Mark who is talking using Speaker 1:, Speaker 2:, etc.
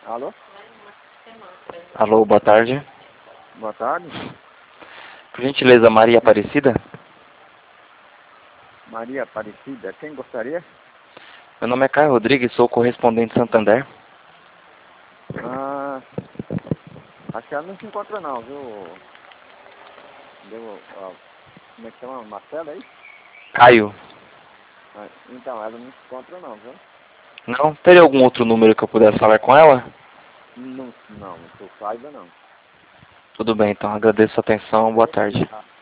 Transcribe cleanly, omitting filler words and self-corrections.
Speaker 1: Alô?
Speaker 2: Alô, boa tarde.
Speaker 1: Boa tarde.
Speaker 2: Por gentileza, Maria Aparecida?
Speaker 1: Maria Aparecida, quem gostaria?
Speaker 2: Meu nome é Caio Rodrigues, sou correspondente de Santander.
Speaker 1: Ah, acho que ela não se encontra não, viu? Como é que chama? Marcela aí?
Speaker 2: Caio.
Speaker 1: Então, ela não se encontra não, viu?
Speaker 2: Não? Teria algum outro número que eu pudesse falar com ela?
Speaker 1: Não, que eu saiba não.
Speaker 2: Tudo bem, então. Agradeço a atenção. Boa tarde.